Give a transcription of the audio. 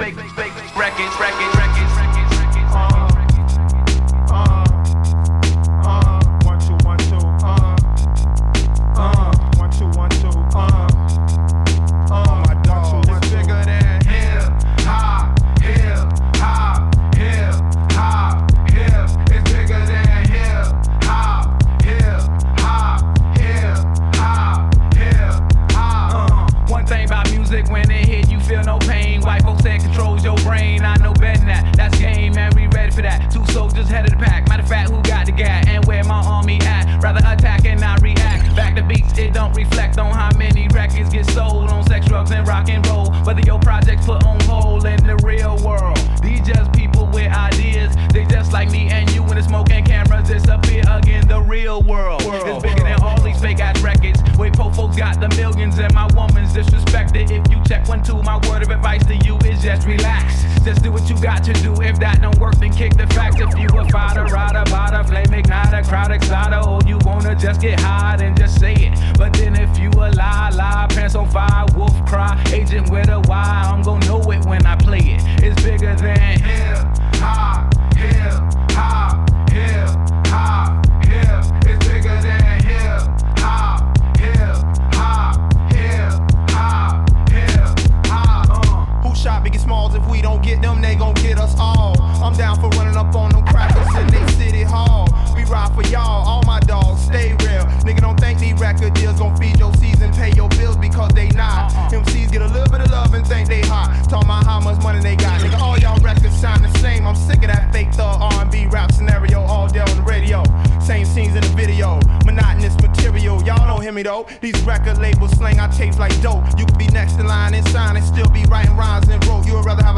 records. One, two, 1, 2, 1, 2. My dog, it's bigger than hip hop. It's bigger than hip hop. One thing about music, when it hit, you feel no pain. White folks say it controls your brain. I know better than that. That's game, man. We ready for that. 2 soldiers head of the pack. Matter of fact, who got the gat and where my army at? Rather attack and not react. Back to beats, it don't reflect on how many records get sold on sex, drugs, and rock and roll. Whether your projects put on hold in the real world. These just people with ideas. They just like me and you when the smoke and cameras disappear again. The real world is bigger than all these fake ass records. Wait, po folks got the millions and my woman's disrespected. If you check 1, 2, my word of advice to you is just relax. Just do what you got to do. If that don't work, then kick the facts. If you a fighter, rider, bada, flame igniter, crowd exciter, or you wanna just get high, then just say it. But then if you a lie, pants on fire, wolf cry, agent with a Y, I'm gon' know it when I play it. It's bigger than hip hop. It's bigger than hip hop. Who shot Biggie Smalls? If we don't get them, they gon' get us all. I'm down for running up on them crackers in they city hall. We ride for y'all, all my dogs, stay real. Nigga, don't think these record deals gon' feed your season, pay your bills because they not. MCs get a little bit of love and think they hot. Talking about how much money they got. Nigga, all y'all records sound the same. I'm sick of that fake thug R&B rap scenario all day on the radio. Same scenes in the video, monotonous material. Y'all don't hear me though. These record labels slang our tapes like dope. You could be next in line and sign and still be writing rhymes and wrote. You would rather have